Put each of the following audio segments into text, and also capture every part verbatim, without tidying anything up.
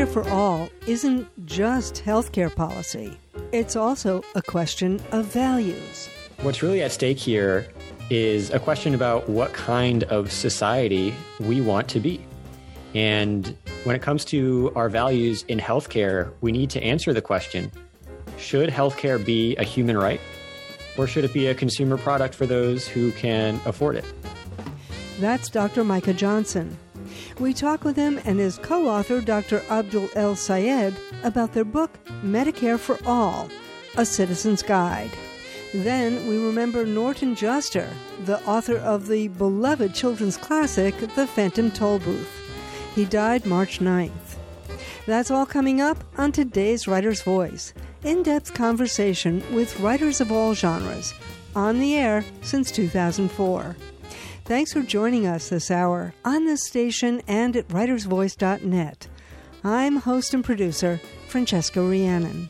Medicare for All isn't just healthcare policy. It's also a question of values. What's really at stake here is a question about what kind of society we want to be. And when it comes to our values in healthcare, we need to answer the question, should healthcare be a human right, or should it be a consumer product for those who can afford it? That's Doctor Micah Johnson. We talk with him and his co-author, Doctor Abdul El-Sayed, about their book, Medicare for All, A Citizen's Guide. Then we remember Norton Juster, the author of the beloved children's classic, The Phantom Tollbooth. He died March ninth. That's all coming up on today's Writer's Voice, in-depth conversation with writers of all genres, on the air since two thousand four. Thanks for joining us this hour on this station and at writers voice dot net. I'm host and producer, Francesca Rhiannon.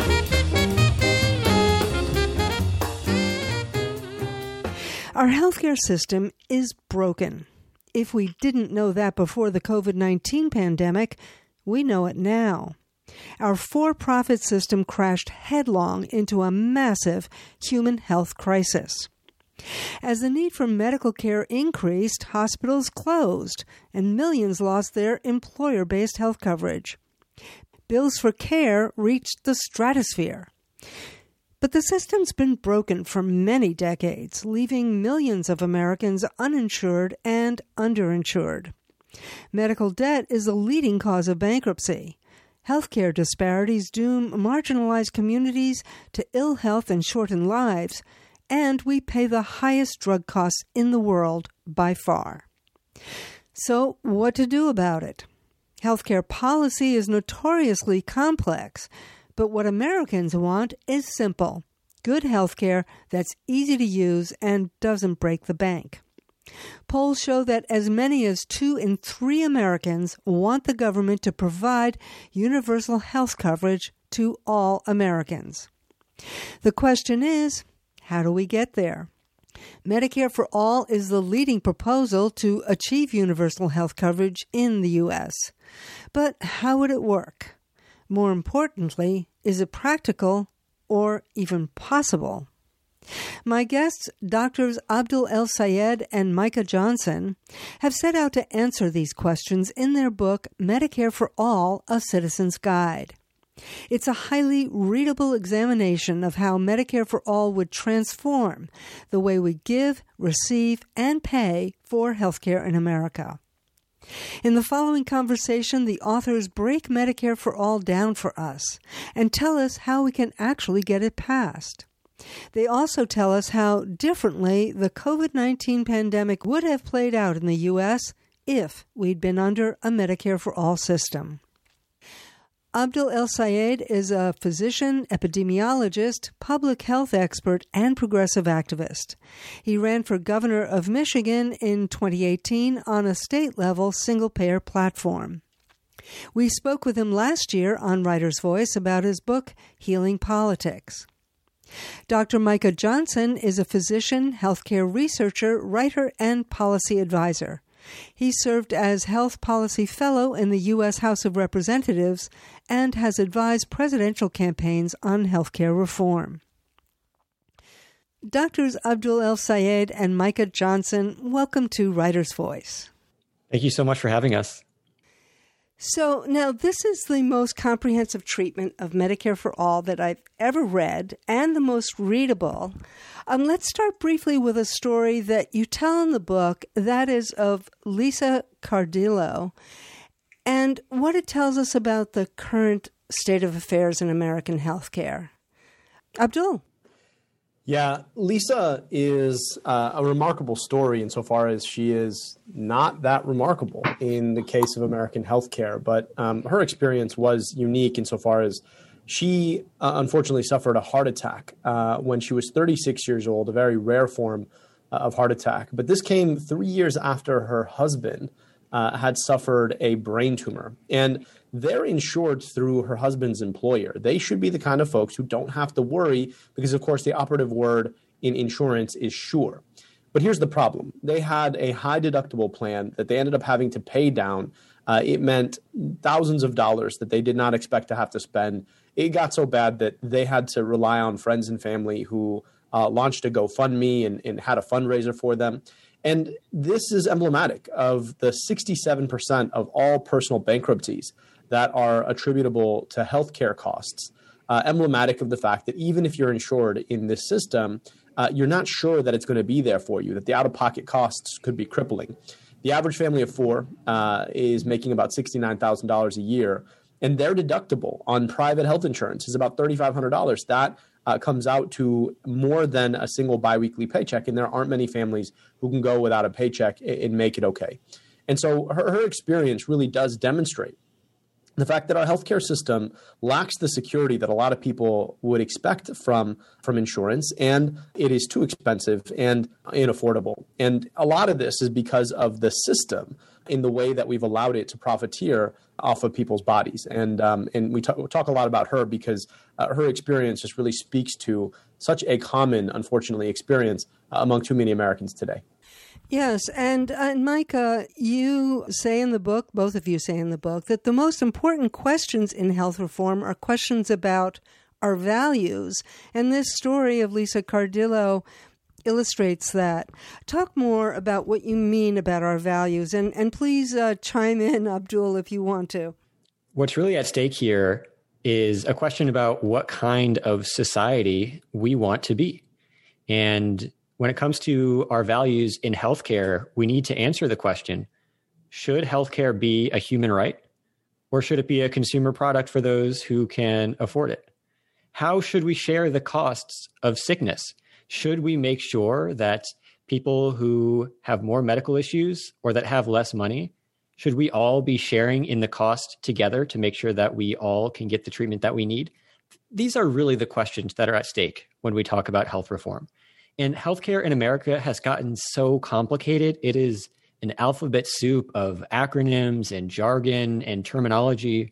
Our healthcare system is broken. If we didn't know that before the covid nineteen pandemic, we know it now. Our for-profit system crashed headlong into a massive human health crisis. As the need for medical care increased, hospitals closed, and millions lost their employer-based health coverage. Bills for care reached the stratosphere. But the system's been broken for many decades, leaving millions of Americans uninsured and underinsured. Medical debt is the leading cause of bankruptcy. Healthcare disparities doom marginalized communities to ill health and shorten lives, and we pay the highest drug costs in the world by far. So, what to do about it? Healthcare policy is notoriously complex, but what Americans want is simple: good healthcare that's easy to use and doesn't break the bank. Polls show that as many as two in three Americans want the government to provide universal health coverage to all Americans. The question is, how do we get there? Medicare for All is the leading proposal to achieve universal health coverage in the U S. But how would it work? More importantly, is it practical or even possible? My guests, Doctors Abdul El-Sayed and Micah Johnson, have set out to answer these questions in their book, Medicare for All, A Citizen's Guide. It's a highly readable examination of how Medicare for All would transform the way we give, receive, and pay for healthcare in America. In the following conversation, the authors break Medicare for All down for us and tell us how we can actually get it passed. They also tell us how differently the covid nineteen pandemic would have played out in the U S if we'd been under a Medicare for All system. Abdul El-Sayed is a physician, epidemiologist, public health expert, and progressive activist. He ran for governor of Michigan in twenty eighteen on a state-level single-payer platform. We spoke with him last year on Writer's Voice about his book, Healing Politics. Doctor Micah Johnson is a physician, healthcare researcher, writer, and policy advisor. He served as Health Policy Fellow in the U S House of Representatives and has advised presidential campaigns on healthcare reform. Doctors Abdul El-Sayed and Micah Johnson, welcome to Writer's Voice. Thank you so much for having us. So now this is the most comprehensive treatment of Medicare for All that I've ever read and the most readable. Um, let's start briefly with a story that you tell in the book, that is of Lisa Cardillo, and what it tells us about the current state of affairs in American healthcare. Abdul. Yeah, Lisa is uh, a remarkable story insofar as she is not that remarkable in the case of American healthcare. But um, her experience was unique insofar as she uh, unfortunately suffered a heart attack uh, when she was thirty-six years old, a very rare form uh, of heart attack. But this came three years after her husband uh, had suffered a brain tumor. And they're insured through her husband's employer. They should be the kind of folks who don't have to worry because, of course, the operative word in insurance is sure. But here's the problem. They had a high deductible plan that they ended up having to pay down Uh, it meant thousands of dollars that they did not expect to have to spend. It got so bad that they had to rely on friends and family who uh, launched a GoFundMe and, and had a fundraiser for them. And this is emblematic of the sixty-seven percent of all personal bankruptcies that are attributable to healthcare costs, uh, emblematic of the fact that even if you're insured in this system, uh, you're not sure that it's going to be there for you, that the out-of-pocket costs could be crippling. The average family of four uh, is making about sixty-nine thousand dollars a year, and their deductible on private health insurance is about three thousand five hundred dollars. That uh, comes out to more than a single biweekly paycheck, and there aren't many families who can go without a paycheck and, and make it okay. And so her, her experience really does demonstrate the fact that our healthcare system lacks the security that a lot of people would expect from, from insurance, and it is too expensive and unaffordable. And a lot of this is because of the system in the way that we've allowed it to profiteer off of people's bodies. And um, and we, talk, we talk a lot about her because uh, her experience just really speaks to such a common, unfortunately, experience uh, among too many Americans today. Yes, and, uh, and Micah, you say in the book, both of you say in the book, that the most important questions in health reform are questions about our values. And this story of Lisa Cardillo illustrates that. Talk more about what you mean about our values, and, and please uh, chime in, Abdul, if you want to. What's really at stake here is a question about what kind of society we want to be. And when it comes to our values in healthcare, we need to answer the question, should healthcare be a human right, or should it be a consumer product for those who can afford it? How should we share the costs of sickness? Should we make sure that people who have more medical issues or that have less money, should we all be sharing in the cost together to make sure that we all can get the treatment that we need? These are really the questions that are at stake when we talk about health reform. And healthcare in America has gotten so complicated. It is an alphabet soup of acronyms and jargon and terminology.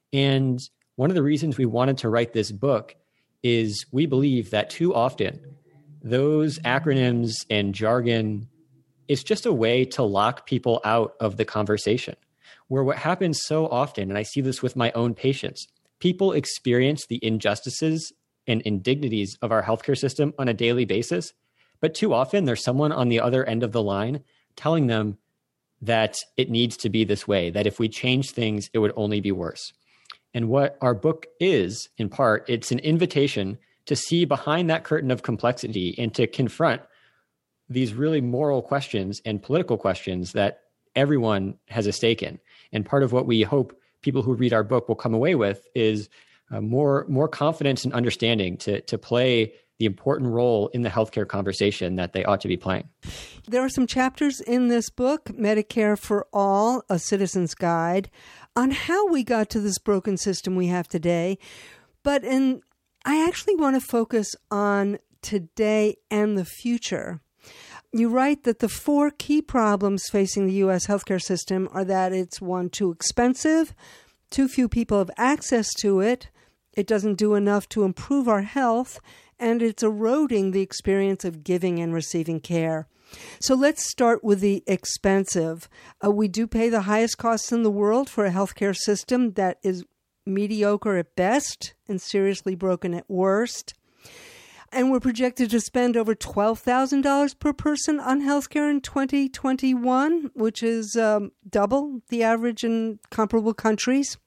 And one of the reasons we wanted to write this book is we believe that too often those acronyms and jargon is just a way to lock people out of the conversation. Where what happens so often, and I see this with my own patients, people experience the injustices and indignities of our healthcare system on a daily basis. But too often there's someone on the other end of the line telling them that it needs to be this way, that if we change things, it would only be worse. And what our book is, in part, it's an invitation to see behind that curtain of complexity and to confront these really moral questions and political questions that everyone has a stake in. And part of what we hope people who read our book will come away with is Uh, more more confidence and understanding to to play the important role in the healthcare conversation that they ought to be playing. There are some chapters in this book, Medicare for All, A Citizen's Guide, on how we got to this broken system we have today. But in, I actually want to focus on today and the future. You write that the four key problems facing the U S healthcare system are that it's, one, too expensive, too few people have access to it, it doesn't do enough to improve our health, and it's eroding the experience of giving and receiving care. So let's start with the expensive. Uh, we do pay the highest costs in the world for a healthcare system that is mediocre at best and seriously broken at worst. And we're projected to spend over twelve thousand dollars per person on healthcare in twenty twenty-one, which is um, double the average in comparable countries.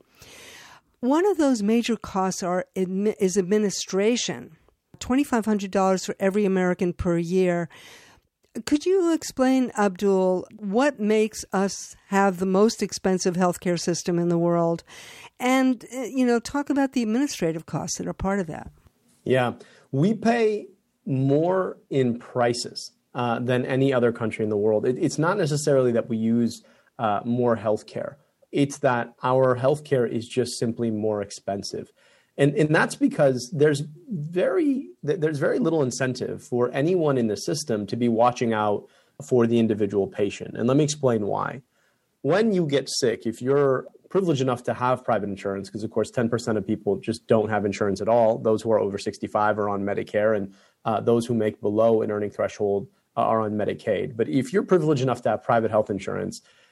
One of those major costs are is administration, two thousand five hundred dollars for every American per year. Could you explain, Abdul, what makes us have the most expensive healthcare system in the world? And, you know, talk about the administrative costs that are part of that. Yeah, we pay more in prices uh, than any other country in the world. It, it's not necessarily that we use uh, more healthcare. It's that our healthcare is just simply more expensive. And, and that's because there's very there's very little incentive for anyone in the system to be watching out for the individual patient. And let me explain why. When you get sick, if you're privileged enough to have private insurance, because of course ten percent of people just don't have insurance at all, those who are over sixty-five are on Medicare, and uh, those who make below an earning threshold uh, are on Medicaid. But if you're privileged enough to have private health insurance,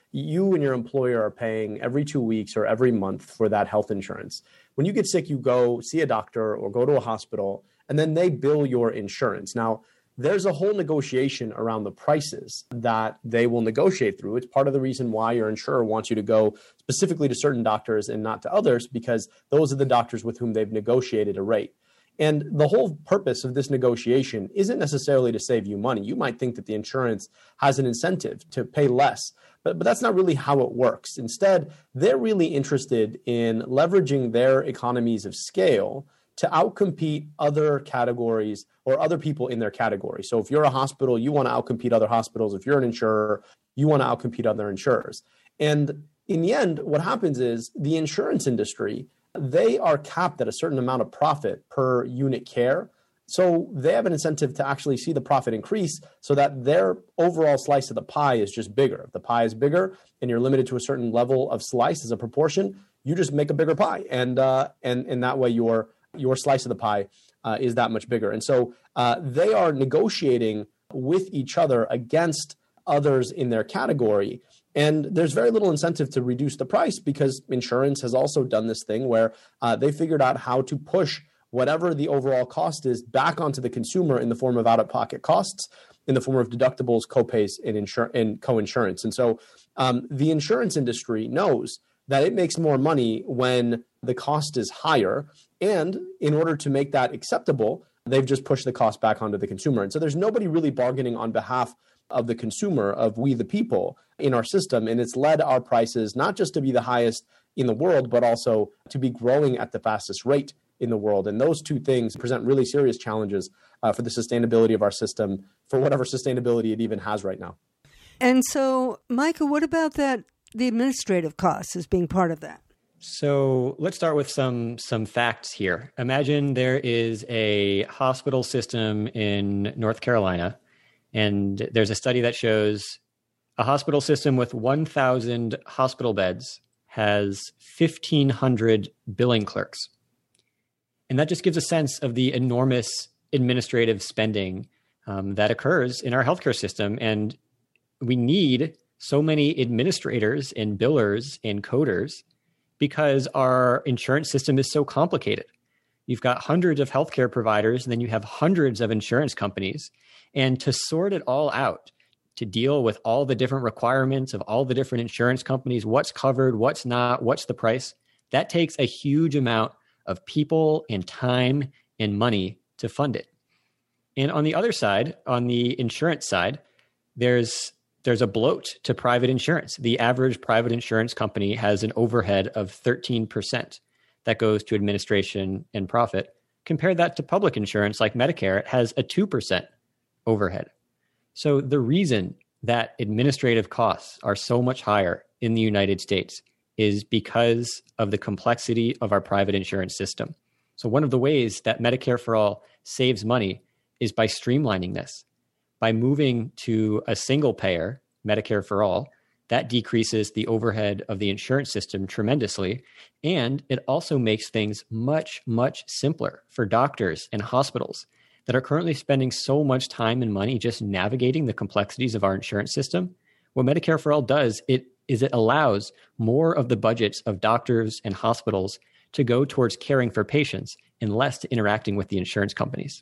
you and your employer are paying every two weeks or every month for that health insurance. When you get sick, you go see a doctor or go to a hospital, and then they bill your insurance. Now, there's a whole negotiation around the prices that they will negotiate through. It's part of the reason why your insurer wants you to go specifically to certain doctors and not to others, because those are the doctors with whom they've negotiated a rate. And the whole purpose of this negotiation isn't necessarily to save you money. You might think that the insurance has an incentive to pay less, but, but that's not really how it works. Instead, they're really interested in leveraging their economies of scale to outcompete other categories or other people in their category. So if you're a hospital, you want to outcompete other hospitals. If you're an insurer, you want to outcompete other insurers. And in the end, what happens is the insurance industry, they are capped at a certain amount of profit per unit care. So they have an incentive to actually see the profit increase so that their overall slice of the pie is just bigger. If the pie is bigger and you're limited to a certain level of slice as a proportion, you just make a bigger pie. And uh, and, and that way your, your slice of the pie uh, is that much bigger. And so uh, they are negotiating with each other against others in their category. And there's very little incentive to reduce the price because insurance has also done this thing where uh, they figured out how to push whatever the overall cost is back onto the consumer in the form of out-of-pocket costs, in the form of deductibles, copays, and, insur- and co-insurance. And so um, the insurance industry knows that it makes more money when the cost is higher. And in order to make that acceptable, they've just pushed the cost back onto the consumer. And so there's nobody really bargaining on behalf of the consumer, of we the people in our system. And it's led our prices not just to be the highest in the world, but also to be growing at the fastest rate in the world. And those two things present really serious challenges uh, for the sustainability of our system, for whatever sustainability it even has right now. And so, Micah, what about that, the administrative costs as being part of that? So let's start with some some facts here. Imagine there is a hospital system in North Carolina, and there's a study that shows a hospital system with one thousand hospital beds has fifteen hundred billing clerks. And that just gives a sense of the enormous administrative spending um, that occurs in our healthcare system. And we need so many administrators and billers and coders because our insurance system is so complicated. You've got hundreds of healthcare providers, and then you have hundreds of insurance companies. And to sort it all out, to deal with all the different requirements of all the different insurance companies, what's covered, what's not, what's the price, that takes a huge amount of people and time and money to fund it. And on the other side, on the insurance side, there's there's a bloat to private insurance. The average private insurance company has an overhead of thirteen percent that goes to administration and profit. Compare that to public insurance like Medicare, it has a two percent overhead. So the reason that administrative costs are so much higher in the United States is because of the complexity of our private insurance system. So one of the ways that Medicare for All saves money is by streamlining this. By moving to a single payer, Medicare for All, that decreases the overhead of the insurance system tremendously. And it also makes things much, much simpler for doctors and hospitals that are currently spending so much time and money just navigating the complexities of our insurance system. What Medicare for All does it is it allows more of the budgets of doctors and hospitals to go towards caring for patients and less to interacting with the insurance companies.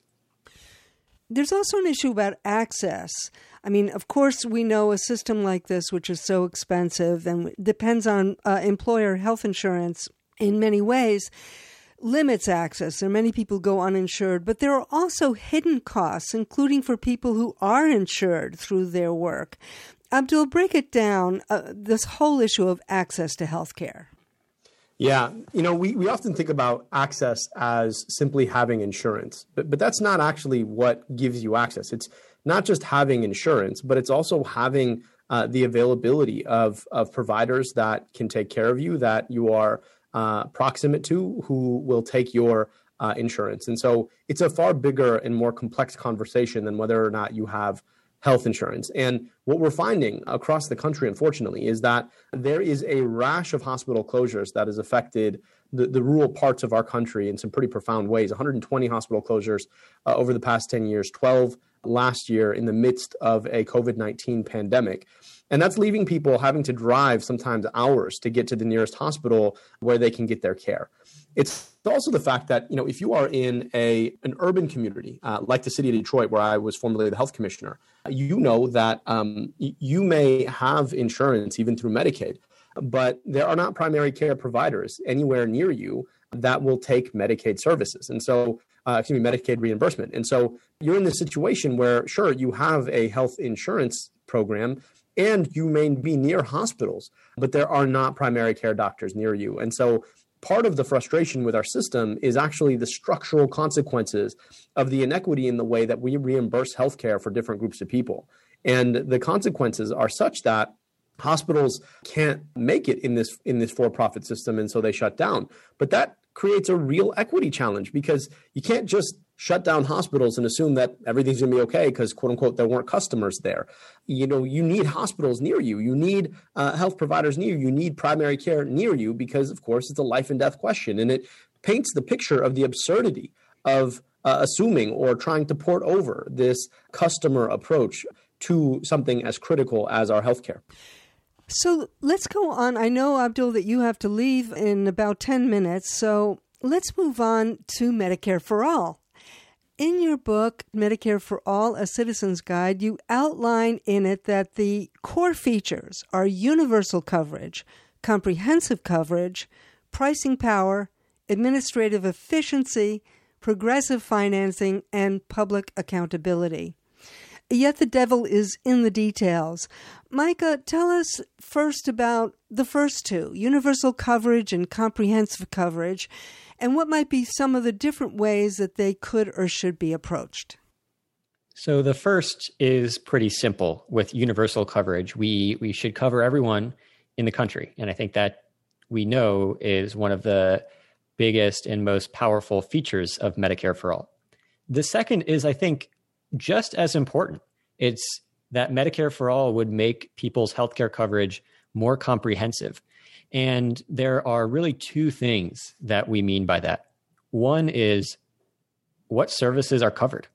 There's also an issue about access. I mean, of course, we know a system like this, which is so expensive and depends on uh, employer health insurance in many ways, limits access. There are many people go uninsured, but there are also hidden costs, including for people who are insured through their work. Abdul, break it down, uh, this whole issue of access to healthcare. Yeah, you know, we, we often think about access as simply having insurance, but, but that's not actually what gives you access. It's not just having insurance, but it's also having uh, the availability of, of providers that can take care of you, that you are uh, proximate to, who will take your uh, insurance. And so it's a far bigger and more complex conversation than whether or not you have health insurance. And what we're finding across the country, unfortunately, is that there is a rash of hospital closures that has affected the, the rural parts of our country in some pretty profound ways. one hundred twenty hospital closures uh, over the past ten years, twelve last year in the midst of a COVID nineteen pandemic. And that's leaving people having to drive sometimes hours to get to the nearest hospital where they can get their care. It's also the fact that, you know, if you are in a an urban community, uh, like the city of Detroit, where I was formerly the health commissioner, you know that um, you may have insurance even through Medicaid, but there are not primary care providers anywhere near you that will take Medicaid services. And so, uh, excuse me, Medicaid reimbursement. And so you're in this situation where, sure, you have a health insurance program, and you may be near hospitals, but there are not primary care doctors near you. And so part of the frustration with our system is actually the structural consequences of the inequity in the way that we reimburse healthcare for different groups of people. And the consequences are such that hospitals can't make it in this in this for-profit system, and so they shut down. But that creates a real equity challenge, because you can't just shut down hospitals and assume that everything's going to be okay because, quote unquote, there weren't customers there. You know, you need hospitals near you. You need uh, health providers near you. You need primary care near you because, of course, it's a life and death question. And it paints the picture of the absurdity of uh, assuming or trying to port over this customer approach to something as critical as our healthcare. So let's go on. I know, Abdul, that you have to leave in about ten minutes. So let's move on to Medicare for All. In your book, Medicare for All, A Citizen's Guide, you outline in it that the core features are universal coverage, comprehensive coverage, pricing power, administrative efficiency, progressive financing, and public accountability. Yet the devil is in the details. Micah, tell us first about the first two, universal coverage and comprehensive coverage, and what might be some of the different ways that they could or should be approached. So the first is pretty simple. With universal coverage, we we should cover everyone in the country. And I think that we know is one of the biggest and most powerful features of Medicare for All. The second is, I think, just as important. It's that Medicare for All would make people's healthcare coverage more comprehensive. And there are really two things that we mean by that. One is what services are covered.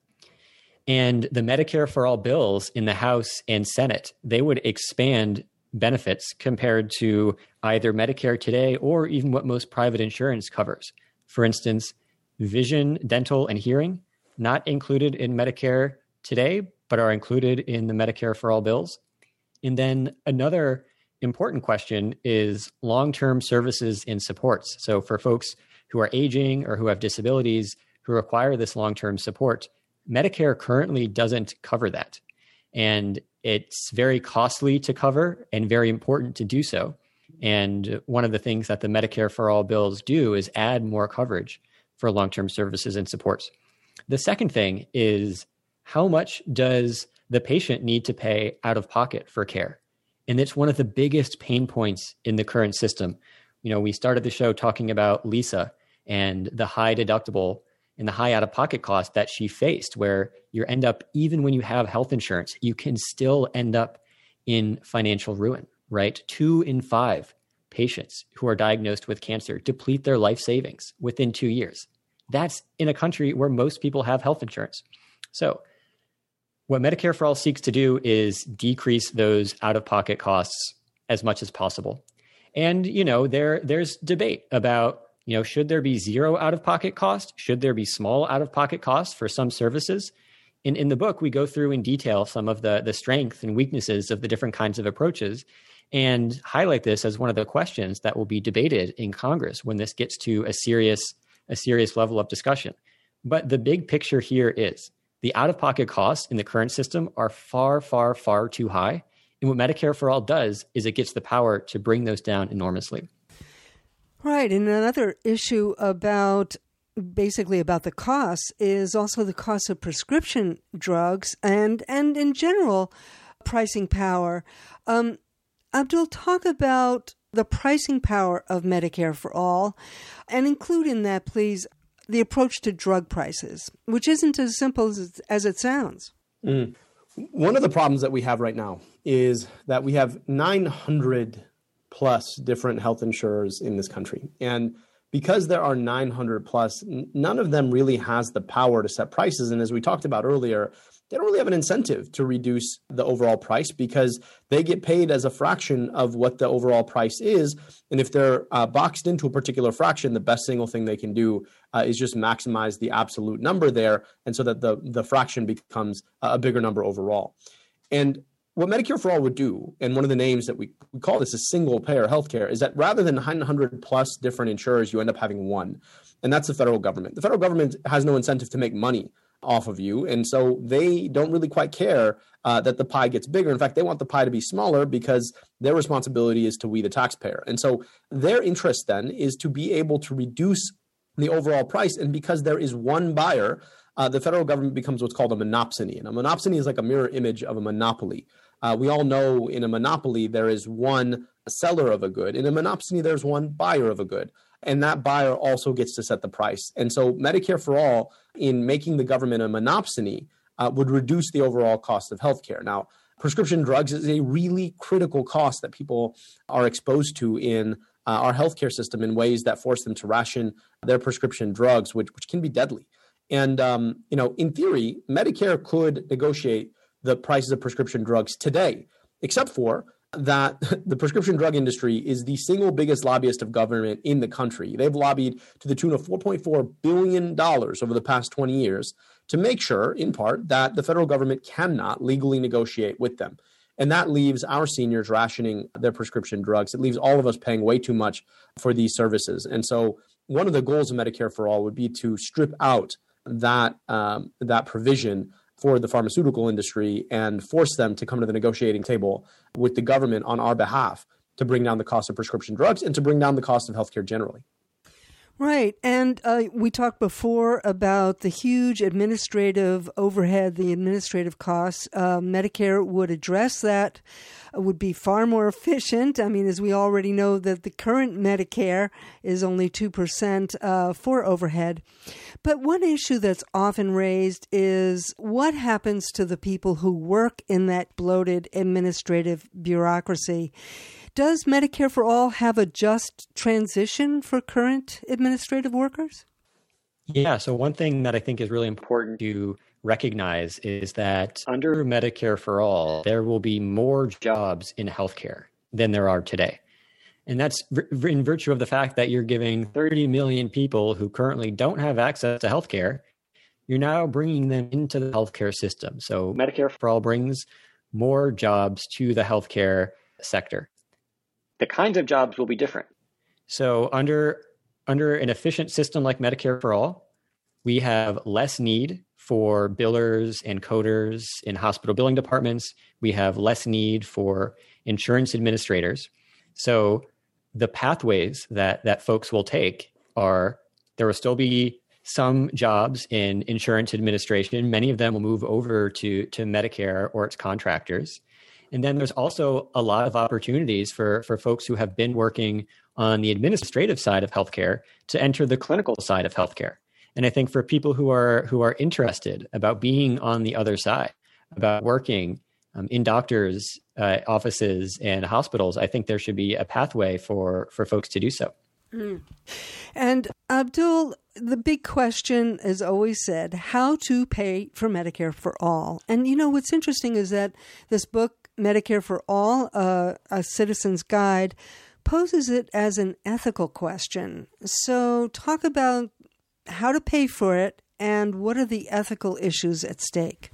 And the Medicare for All bills in the House and Senate, they would expand benefits compared to either Medicare today or even what most private insurance covers. For instance, vision, dental, and hearing, not included in Medicare today, but are included in the Medicare for All bills. And then another important question is long-term services and supports. So for folks who are aging or who have disabilities who require this long-term support, Medicare currently doesn't cover that. And it's very costly to cover and very important to do so. And one of the things that the Medicare for All bills do is add more coverage for long-term services and supports. The second thing is, how much does the patient need to pay out of pocket for care? And it's one of the biggest pain points in the current system. You know, we started the show talking about Lisa and the high deductible and the high out-of-pocket cost that she faced, where you end up, even when you have health insurance, you can still end up in financial ruin, right? Two in five patients who are diagnosed with cancer deplete their life savings within two years. That's in a country where most people have health insurance. So what Medicare for All seeks to do is decrease those out-of-pocket costs as much as possible. And, you know, there there's debate about, you know, should there be zero out-of-pocket cost? Should there be small out-of-pocket costs for some services? In in the book, we go through in detail some of the, the strengths and weaknesses of the different kinds of approaches and highlight this as one of the questions that will be debated in Congress when this gets to a serious, a serious level of discussion. But the big picture here is the out-of-pocket costs in the current system are far, far, far too high. And what Medicare for All does is it gets the power to bring those down enormously. Right. And another issue about basically about the costs is also the cost of prescription drugs and, and in general, pricing power. Um, Abdul, talk about the pricing power of Medicare for All and include in that, please, the approach to drug prices, which isn't as simple as, as it sounds. Mm. One of the problems that we have right now is that we have nine hundred plus different health insurers in this country. And because there are nine hundred plus, none of them really has the power to set prices. And as we talked about earlier, they don't really have an incentive to reduce the overall price because they get paid as a fraction of what the overall price is. And if they're uh, boxed into a particular fraction, the best single thing they can do uh, is just maximize the absolute number there, and so that the, the fraction becomes a bigger number overall. And what Medicare for All would do, and one of the names that we, we call this a single payer healthcare, is that rather than nine hundred plus different insurers, you end up having one. And that's the federal government. The federal government has no incentive to make money off of you. And so they don't really quite care uh, that the pie gets bigger. In fact, they want the pie to be smaller because their responsibility is to we, the taxpayer. And so their interest then is to be able to reduce the overall price. And because there is one buyer, uh, the federal government becomes what's called a monopsony. And a monopsony is like a mirror image of a monopoly. Uh, we all know in a monopoly, there is one seller of a good. In a monopsony, there's one buyer of a good. And that buyer also gets to set the price. And so Medicare for All, in making the government a monopsony, uh, would reduce the overall cost of healthcare. Now, prescription drugs is a really critical cost that people are exposed to in uh, our healthcare system in ways that force them to ration their prescription drugs, which, which can be deadly. And, um, you know, in theory, Medicare could negotiate the prices of prescription drugs today, except for that the prescription drug industry is the single biggest lobbyist of government in the country. They've lobbied to the tune of four point four billion dollars over the past twenty years to make sure, in part, that the federal government cannot legally negotiate with them. And that leaves our seniors rationing their prescription drugs. It leaves all of us paying way too much for these services. And so one of the goals of Medicare for All would be to strip out that um, that provision for the pharmaceutical industry and force them to come to the negotiating table with the government on our behalf to bring down the cost of prescription drugs and to bring down the cost of healthcare generally. Right. And uh, we talked before about the huge administrative overhead, the administrative costs. Uh, Medicare would address that, uh, would be far more efficient. I mean, as we already know that the current Medicare is only two percent uh, for overhead. But one issue that's often raised is what happens to the people who work in that bloated administrative bureaucracy. Does Medicare for All have a just transition for current administrative workers? Yeah, so one thing that I think is really important to recognize is that under Medicare for All, there will be more jobs in healthcare than there are today. And that's in virtue of the fact that you're giving thirty million people who currently don't have access to healthcare, you're now bringing them into the healthcare system. So Medicare for All brings more jobs to the healthcare sector. The kinds of jobs will be different. So under, under an efficient system like Medicare for All, we have less need for billers and coders in hospital billing departments. We have less need for insurance administrators. So the pathways that, that folks will take are, there will still be some jobs in insurance administration. Many of them will move over to, to Medicare or its contractors. And then there's also a lot of opportunities for, for folks who have been working on the administrative side of healthcare to enter the clinical side of healthcare. And I think for people who are who are interested about being on the other side, about working um, in doctors' uh, offices and hospitals, I think there should be a pathway for, for folks to do so. Mm. And Abdul, the big question is always said, how to pay for Medicare for All. And you know, what's interesting is that this book, Medicare for All, uh, A Citizen's Guide, poses it as an ethical question. So talk about how to pay for it and what are the ethical issues at stake.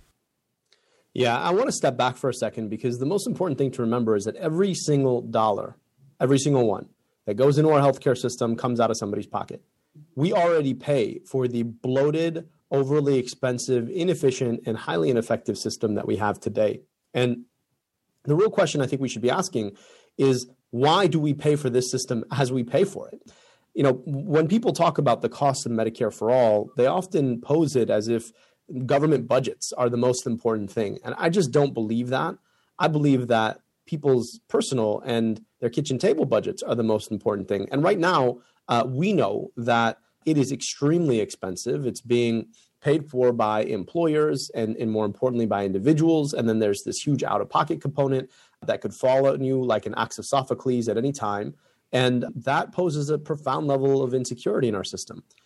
Yeah, I want to step back for a second because the most important thing to remember is that every single dollar, every single one that goes into our healthcare system comes out of somebody's pocket. We already pay for the bloated, overly expensive, inefficient, and highly ineffective system that we have today. And the real question I think we should be asking is, why do we pay for this system as we pay for it? You know, when people talk about the cost of Medicare for All, they often pose it as if government budgets are the most important thing. And I just don't believe that. I believe that people's personal and their kitchen table budgets are the most important thing. And right now, uh, we know that it is extremely expensive. It's being paid for by employers and, and more importantly by individuals. And then there's this huge out-of-pocket component that could fall on you like an axe of Sophocles at any time. And that poses a profound level of insecurity in our system.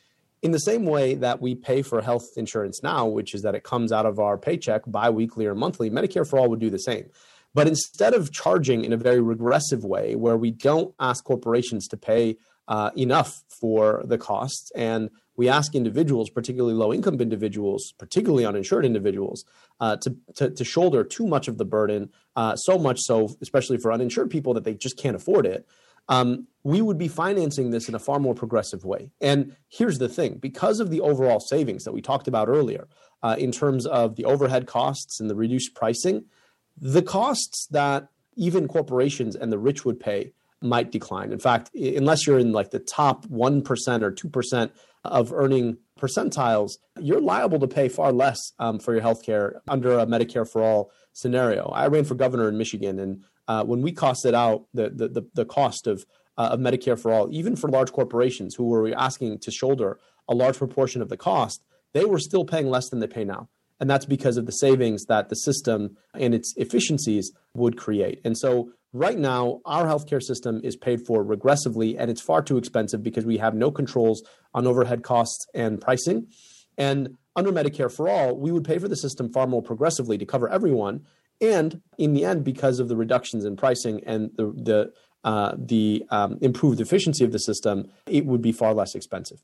In the same way that we pay for health insurance now, which is that it comes out of our paycheck biweekly or monthly, Medicare for All would do the same. But instead of charging in a very regressive way where we don't ask corporations to pay uh, enough for the costs, and we ask individuals, particularly low-income individuals, particularly uninsured individuals, uh, to, to to shoulder too much of the burden, uh, so much so, especially for uninsured people, that they just can't afford it, um, we would be financing this in a far more progressive way. And here's the thing. Because of the overall savings that we talked about earlier, uh, in terms of the overhead costs and the reduced pricing, the costs that even corporations and the rich would pay might decline. In fact, unless you're in like the top one percent or two percent of earning percentiles, you're liable to pay far less um, for your healthcare under a Medicare for All scenario. I ran for governor in Michigan, and uh, when we costed out the the the, the cost of uh, of Medicare for All, even for large corporations who were asking to shoulder a large proportion of the cost, they were still paying less than they pay now. And that's because of the savings that the system and its efficiencies would create. And so right now, our healthcare system is paid for regressively, and it's far too expensive because we have no controls on overhead costs and pricing. And under Medicare for All, we would pay for the system far more progressively to cover everyone. And in the end, because of the reductions in pricing and the the uh, the um, improved efficiency of the system, it would be far less expensive.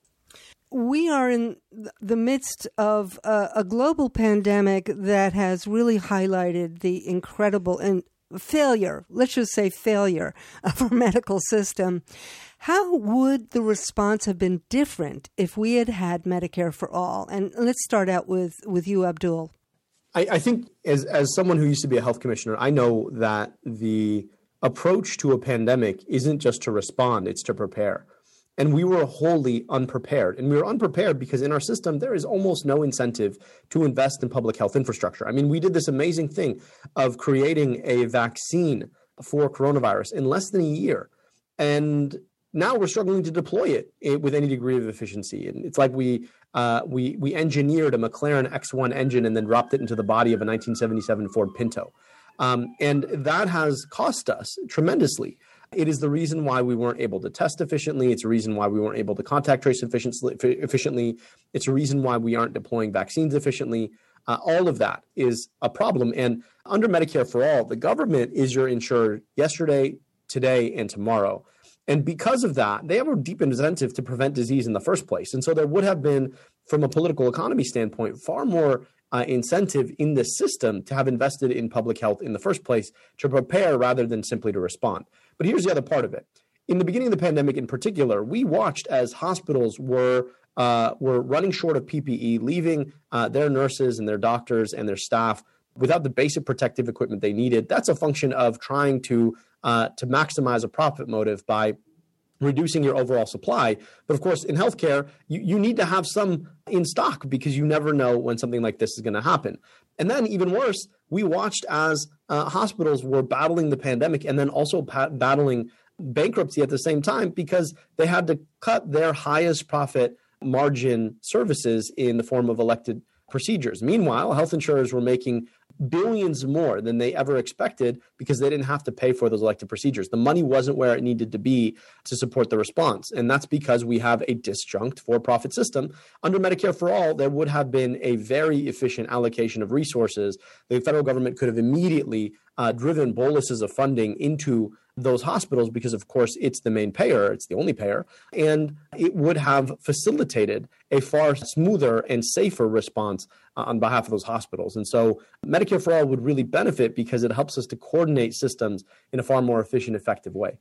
We are in the midst of a, a global pandemic that has really highlighted the incredible and failure, let's just say failure, of our medical system. How would the response have been different if we had had Medicare for All? And let's start out with, with you, Abdul. I, I think as, as someone who used to be a health commissioner, I know that the approach to a pandemic isn't just to respond, it's to prepare. And we were wholly unprepared. And we were unprepared because in our system, there is almost no incentive to invest in public health infrastructure. I mean, we did this amazing thing of creating a vaccine for coronavirus in less than a year. And now we're struggling to deploy it with any degree of efficiency. And it's like we uh, we we engineered a McLaren X one engine and then dropped it into the body of a nineteen seventy-seven Ford Pinto. Um, and that has cost us tremendously. It is the reason why we weren't able to test efficiently. It's a reason why we weren't able to contact trace efficiently. It's a reason why we aren't deploying vaccines efficiently. Uh, all of that is a problem. And under Medicare for All, the government is your insurer yesterday, today, and tomorrow. And because of that, they have a deep incentive to prevent disease in the first place. And so there would have been, from a political economy standpoint, far more Uh, incentive in the system to have invested in public health in the first place to prepare rather than simply to respond. But here's the other part of it. In the beginning of the pandemic in particular, we watched as hospitals were uh, were running short of P P E, leaving uh, their nurses and their doctors and their staff without the basic protective equipment they needed. That's a function of trying to uh, to maximize a profit motive by reducing your overall supply. But of course, in healthcare, you, you need to have some in stock because you never know when something like this is going to happen. And then even worse, we watched as uh, hospitals were battling the pandemic and then also pa- battling bankruptcy at the same time because they had to cut their highest profit margin services in the form of elected procedures. Meanwhile, health insurers were making billions more than they ever expected because they didn't have to pay for those elective procedures. The money wasn't where it needed to be to support the response. And that's because we have a disjunct for-profit system. Under Medicare for All, there would have been a very efficient allocation of resources. The federal government could have immediately uh, driven boluses of funding into those hospitals because, of course, it's the main payer, it's the only payer, and it would have facilitated a far smoother and safer response uh, on behalf of those hospitals. And so Medicare for All would really benefit because it helps us to coordinate systems in a far more efficient, effective way.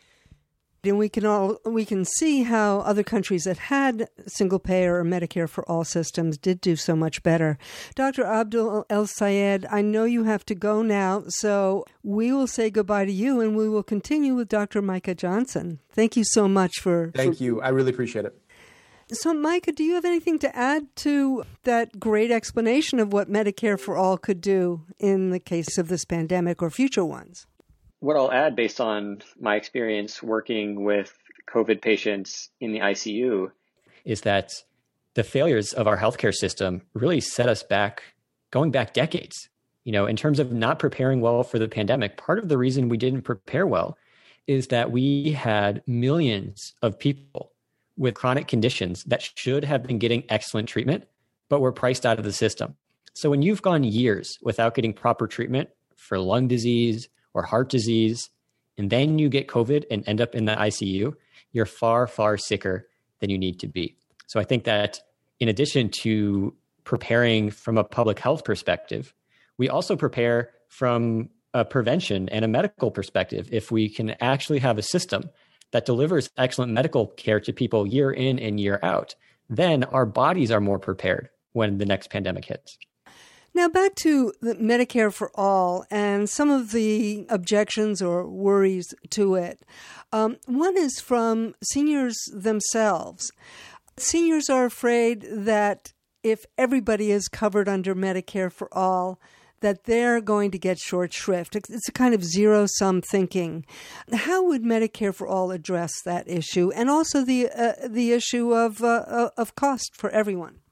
And we can all we can see how other countries that had single-payer or Medicare for All systems did do so much better. Doctor Abdul El-Sayed, I know you have to go now, so we will say goodbye to you, and we will continue with Doctor Micah Johnson. Thank you so much for... Thank for, you. I really appreciate it. So, Micah, do you have anything to add to that great explanation of what Medicare for All could do in the case of this pandemic or future ones? What I'll add based on my experience working with COVID patients in the I C U is that the failures of our healthcare system really set us back, going back decades. You know, in terms of not preparing well for the pandemic, part of the reason we didn't prepare well is that we had millions of people with chronic conditions that should have been getting excellent treatment, but were priced out of the system. So when you've gone years without getting proper treatment for lung disease or heart disease, and then you get COVID and end up in the I C U, you're far, far sicker than you need to be. So I think that in addition to preparing from a public health perspective, we also prepare from a prevention and a medical perspective. If we can actually have a system that delivers excellent medical care to people year in and year out, then our bodies are more prepared when the next pandemic hits. Now back to the Medicare for All and some of the objections or worries to it. Um, one is from seniors themselves. Seniors are afraid that if everybody is covered under Medicare for All, that they're going to get short shrift. It's a kind of zero-sum thinking. How would Medicare for All address that issue, and also the uh, the issue of uh, of cost for everyone?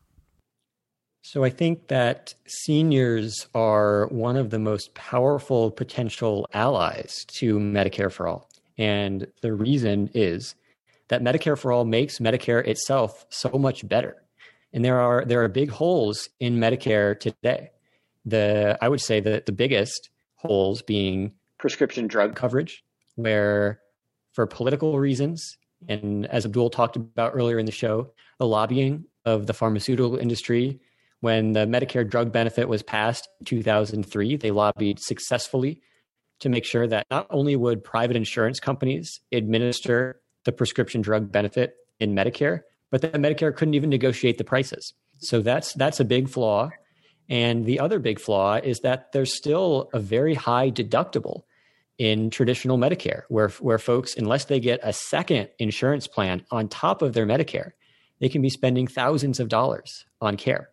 So I think that seniors are one of the most powerful potential allies to Medicare for All. And the reason is that Medicare for All makes Medicare itself so much better. And there are there are big holes in Medicare today. The I would say that the biggest holes being prescription drug coverage, where for political reasons, and as Abdul talked about earlier in the show, the lobbying of the pharmaceutical industry. When the Medicare drug benefit was passed in two thousand three, they lobbied successfully to make sure that not only would private insurance companies administer the prescription drug benefit in Medicare, but that Medicare couldn't even negotiate the prices. So that's that's a big flaw. And the other big flaw is that there's still a very high deductible in traditional Medicare, where, where folks, unless they get a second insurance plan on top of their Medicare, they can be spending thousands of dollars on care.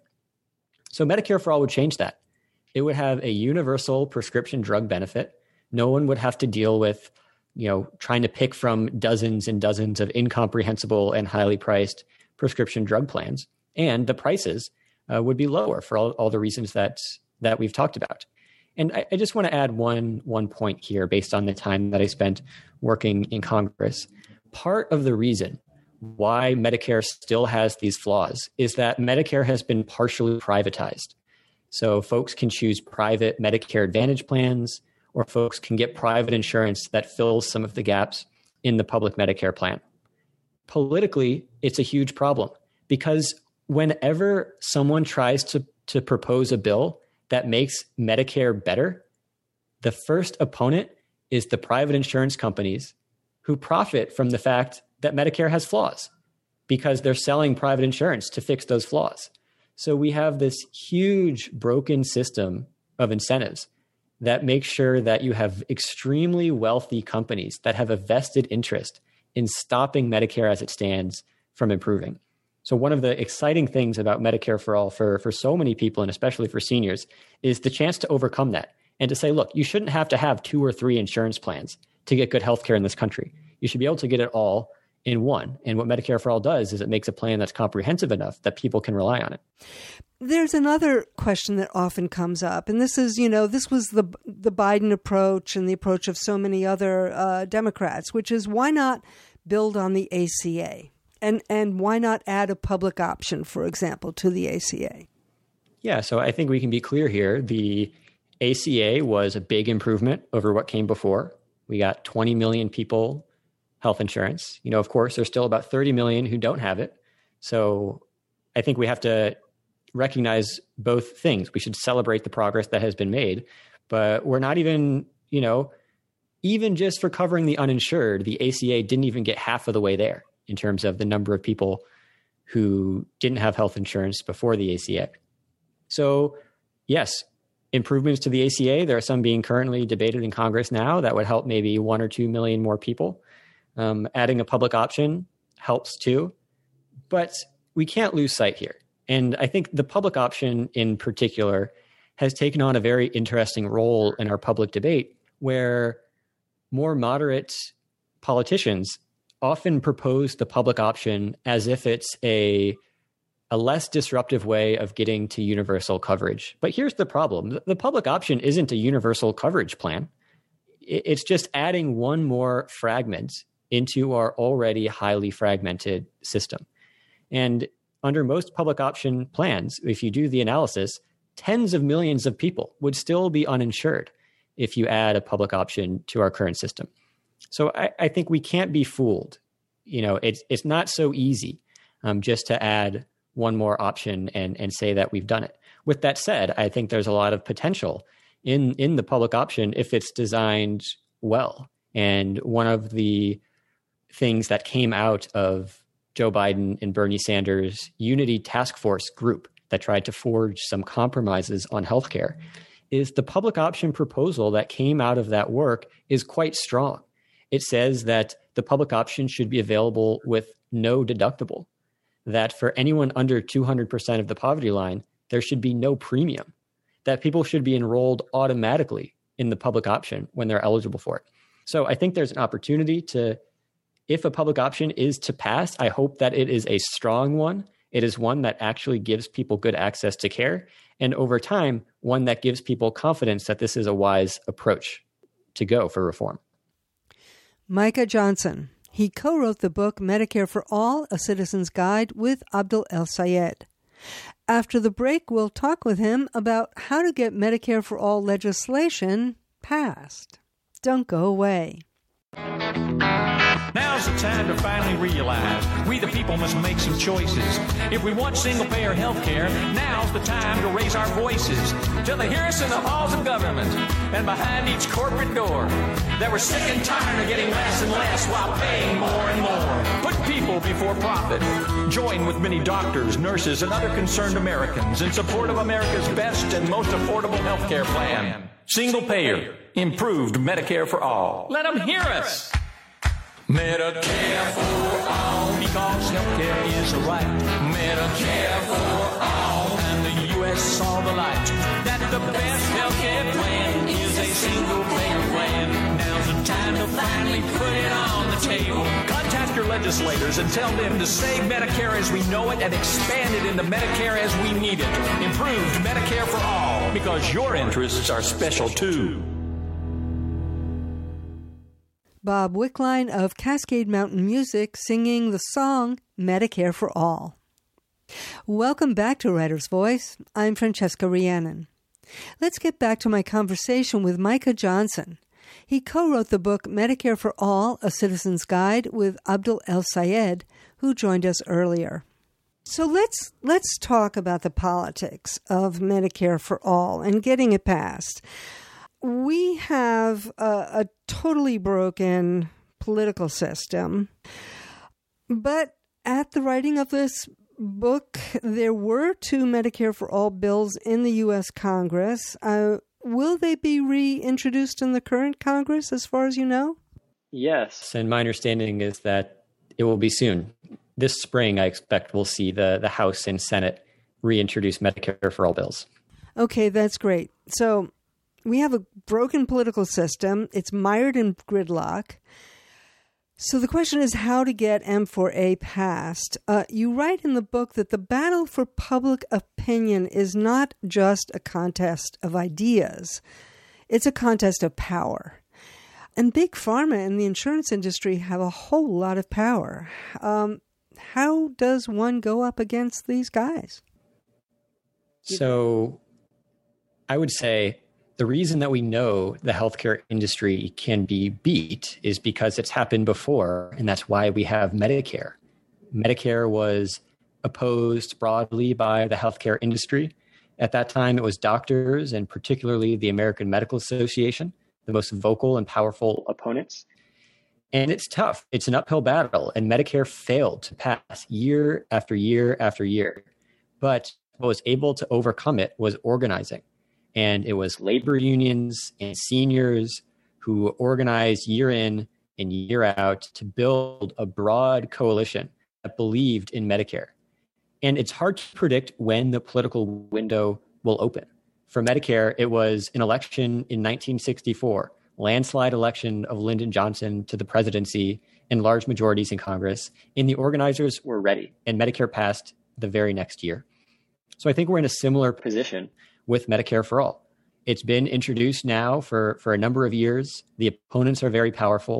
So Medicare for All would change that. It would have a universal prescription drug benefit. No one would have to deal with, you know, trying to pick from dozens and dozens of incomprehensible and highly priced prescription drug plans. And the prices uh, would be lower for all, all the reasons that that we've talked about. And I, I just want to add one one point here based on the time that I spent working in Congress. Part of the reason why Medicare still has these flaws is that Medicare has been partially privatized. So folks can choose private Medicare Advantage plans, or folks can get private insurance that fills some of the gaps in the public Medicare plan. Politically, it's a huge problem because whenever someone tries to, to propose a bill that makes Medicare better, the first opponent is the private insurance companies who profit from the fact that Medicare has flaws because they're selling private insurance to fix those flaws. So we have this huge broken system of incentives that makes sure that you have extremely wealthy companies that have a vested interest in stopping Medicare as it stands from improving. So one of the exciting things about Medicare for All for, for so many people, and especially for seniors, is the chance to overcome that and to say, look, you shouldn't have to have two or three insurance plans to get good healthcare in this country. You should be able to get it all in one. And what Medicare for All does is it makes a plan that's comprehensive enough that people can rely on it. There's another question that often comes up, and this is, you know, this was the the Biden approach and the approach of so many other uh, Democrats, which is why not build on the A C A? And and why not add a public option, for example, to the A C A? Yeah, so I think we can be clear here. The A C A was a big improvement over what came before. We got twenty million people health insurance. You know, of course, there's still about thirty million who don't have it. So I think we have to recognize both things. We should celebrate the progress that has been made, but we're not even, you know, even just for covering the uninsured, the A C A didn't even get half of the way there in terms of the number of people who didn't have health insurance before the A C A. So yes, improvements to the A C A, there are some being currently debated in Congress now that would help maybe one or two million more people. Um, adding a public option helps too, but we can't lose sight here. And I think the public option in particular has taken on a very interesting role in our public debate, where more moderate politicians often propose the public option as if it's a, a less disruptive way of getting to universal coverage. But here's the problem. The public option isn't a universal coverage plan. It's just adding one more fragment into our already highly fragmented system. And under most public option plans, if you do the analysis, tens of millions of people would still be uninsured if you add a public option to our current system. So I, I think we can't be fooled. You know, it's it's not so easy um, just to add one more option and and say that we've done it. With that said, I think there's a lot of potential in in the public option if it's designed well. And one of the things that came out of Joe Biden and Bernie Sanders' Unity Task Force group that tried to forge some compromises on healthcare is the public option proposal that came out of that work is quite strong. It says that the public option should be available with no deductible, that for anyone under two hundred percent of the poverty line, there should be no premium, that people should be enrolled automatically in the public option when they're eligible for it. So I think there's an opportunity to, if a public option is to pass, I hope that it is a strong one. It is one that actually gives people good access to care. And over time, one that gives people confidence that this is a wise approach to go for reform. Micah Johnson. He co-wrote the book Medicare for All, A Citizen's Guide with Abdul El-Sayed. After the break, we'll talk with him about how to get Medicare for All legislation passed. Don't go away. Now's the time to finally realize we the people must make some choices. If we want single-payer health care, now's the time to raise our voices till they hear us in the halls of government and behind each corporate door. That we're sick and tired of getting less and less while paying more and more. Put people before profit. Join with many doctors, nurses, and other concerned Americans in support of America's best and most affordable health care plan. Single-payer, improved Medicare for all. Let them hear us. Medicare for all, because healthcare is a right. Medicare for all, and the U S saw the light. That the best healthcare plan is a single-payer plan. Now's the time to finally put it on the table. Contact your legislators and tell them to save Medicare as we know it and expand it into Medicare as we need it. Improved Medicare for all, because your interests are special too. Bob Wickline of Cascade Mountain Music singing the song Medicare for All. Welcome back to Writer's Voice. I'm Francesca Rhiannon. Let's get back to my conversation with Micah Johnson. He co-wrote the book Medicare for All, A Citizen's Guide with Abdul El-Sayed, who joined us earlier. So let's let's talk about the politics of Medicare for All and getting it passed. We have a, a totally broken political system, but at the writing of this book, there were two Medicare for All bills in the U S Congress. Uh, will they be reintroduced in the current Congress, as far as you know? Yes, and my understanding is that it will be soon. This spring, I expect we'll see the, the House and Senate reintroduce Medicare for All bills. Okay, that's great. So we have a broken political system. It's mired in gridlock. So the question is how to get M four A passed. Uh, you write in the book that the battle for public opinion is not just a contest of ideas. It's a contest of power. And Big Pharma and the insurance industry have a whole lot of power. Um, how does one go up against these guys? So I would say the reason that we know the healthcare industry can be beat is because it's happened before, and that's why we have Medicare. Medicare was opposed broadly by the healthcare industry. At that time, it was doctors, and particularly the American Medical Association, the most vocal and powerful opponents. And it's tough. It's an uphill battle, and Medicare failed to pass year after year after year. But what was able to overcome it was organizing. And it was labor unions and seniors who organized year in and year out to build a broad coalition that believed in Medicare. And it's hard to predict when the political window will open. For Medicare, it was an election in nineteen sixty-four, landslide election of Lyndon Johnson to the presidency in large majorities in Congress. And the organizers were ready, and Medicare passed the very next year. So I think we're in a similar position with Medicare for All. It's been introduced now for, for a number of years. The opponents are very powerful,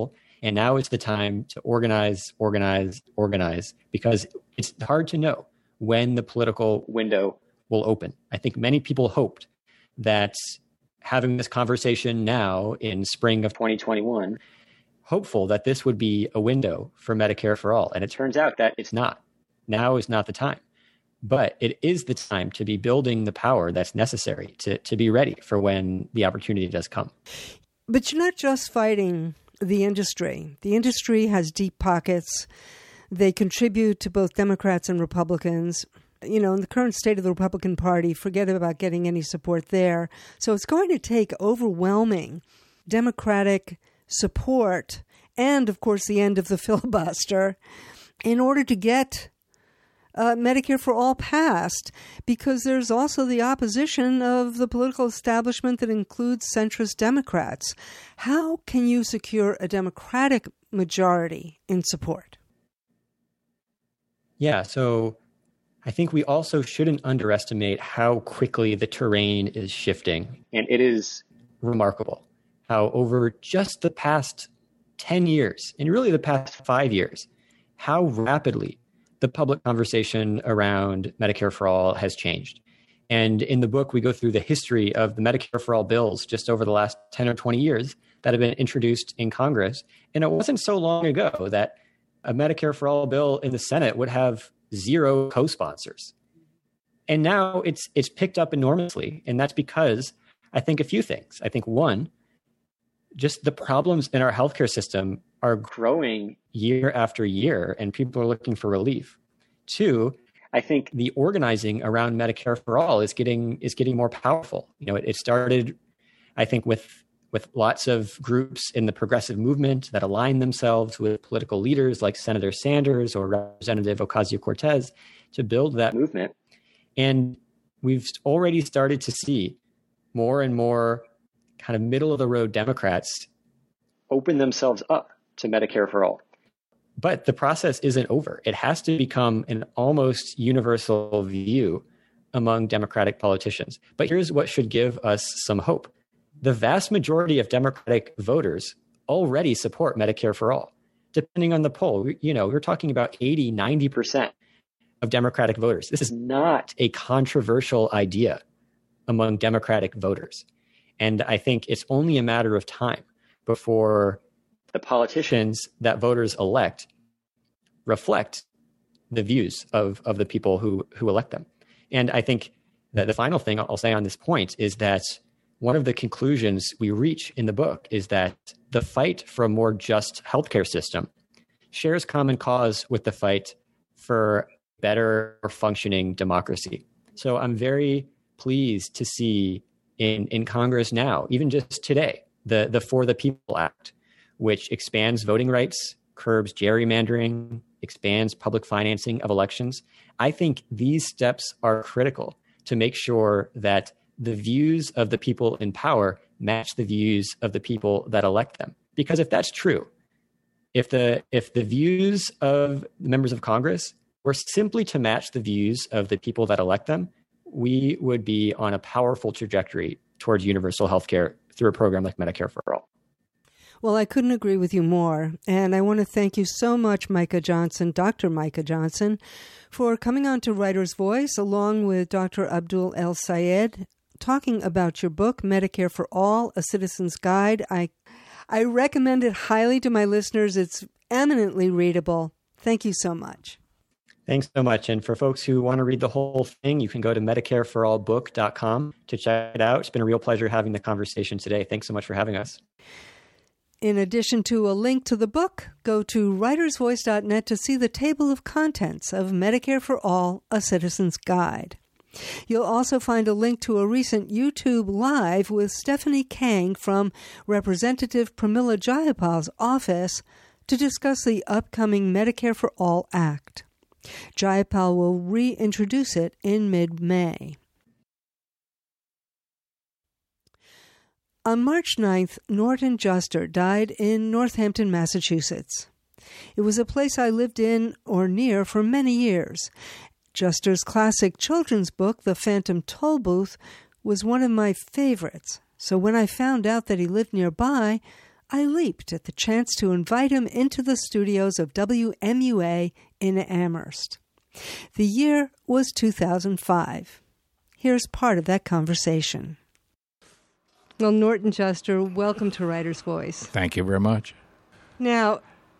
And now is the time to organize, organize, organize, because it's hard to know when the political window will open. I think many people hoped that having this conversation now in spring of twenty twenty-one, hopeful that this would be a window for Medicare for all. And it turns out that it's not. Now is not the time. But it is the time to be building the power that's necessary to, to be ready for when the opportunity does come. But you're not just fighting the industry. The industry has deep pockets. They contribute to both Democrats and Republicans. You know, in the current state of the Republican Party, forget about getting any support there. So it's going to take overwhelming Democratic support and, of course, the end of the filibuster in order to get Uh, Medicare for All passed, because there's also the opposition of the political establishment that includes centrist Democrats. How can you secure a Democratic majority in support? Yeah, so I think we also shouldn't underestimate how quickly the terrain is shifting. And it is remarkable how over just the past ten years, and really the past five years, how rapidly the public conversation around Medicare for All has changed. And in the book, we go through the history of the Medicare for All bills just over the last ten or twenty years that have been introduced in Congress. And it wasn't so long ago that a Medicare for All bill in the Senate would have zero co-sponsors. And now it's it's picked up enormously. And that's because I think a few things. I think one, just the problems in our healthcare system are growing year after year, and people are looking for relief. Two, I think the organizing around Medicare for All is getting is getting more powerful. You know, it, it started, I think, with with lots of groups in the progressive movement that align themselves with political leaders like Senator Sanders or Representative Ocasio-Cortez to build that movement. And we've already started to see more and more kind of middle of the road Democrats open themselves up to Medicare for All. But the process isn't over. It has to become an almost universal view among Democratic politicians. But here's what should give us some hope. The vast majority of Democratic voters already support Medicare for All. Depending on the poll, you know, we're talking about eighty, ninety percent of Democratic voters. This is not a controversial idea among Democratic voters. And I think it's only a matter of time before the politicians that voters elect reflect the views of, of the people who, who elect them. And I think that the final thing I'll say on this point is that one of the conclusions we reach in the book is that the fight for a more just healthcare system shares common cause with the fight for better functioning democracy. So I'm very pleased to see in, in Congress now, even just today, the, the For the People Act, which expands voting rights, curbs gerrymandering, expands public financing of elections. I think these steps are critical to make sure that the views of the people in power match the views of the people that elect them. Because if that's true, if the if the views of the members of Congress were simply to match the views of the people that elect them, we would be on a powerful trajectory towards universal health care through a program like Medicare for All. Well, I couldn't agree with you more. And I want to thank you so much, Micah Johnson, Doctor Micah Johnson, for coming on to Writer's Voice, along with Doctor Abdul El-Sayed, talking about your book, Medicare for All, A Citizen's Guide. I, I recommend it highly to my listeners. It's eminently readable. Thank you so much. Thanks so much. And for folks who want to read the whole thing, you can go to medicare for all book dot com to check it out. It's been a real pleasure having the conversation today. Thanks so much for having us. In addition to a link to the book, go to writers voice dot net to see the table of contents of Medicare for All, A Citizen's Guide. You'll also find a link to a recent YouTube Live with Stephanie Kang from Representative Pramila Jayapal's office to discuss the upcoming Medicare for All Act. Jayapal will reintroduce it in mid-May. On March ninth, Norton Juster died in Northampton, Massachusetts. It was a place I lived in or near for many years. Juster's classic children's book, The Phantom Tollbooth, was one of my favorites. So when I found out that he lived nearby, I leaped at the chance to invite him into the studios of W M U A in Amherst. The year was two thousand five. Here's part of that conversation. Well, Norton Juster, welcome to Writer's Voice. Thank you very much. Now,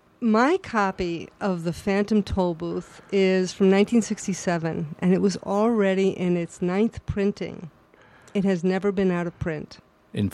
my copy of The Phantom Tollbooth is from nineteen sixty-seven, and it was already in its ninth printing. It has never been out of print. In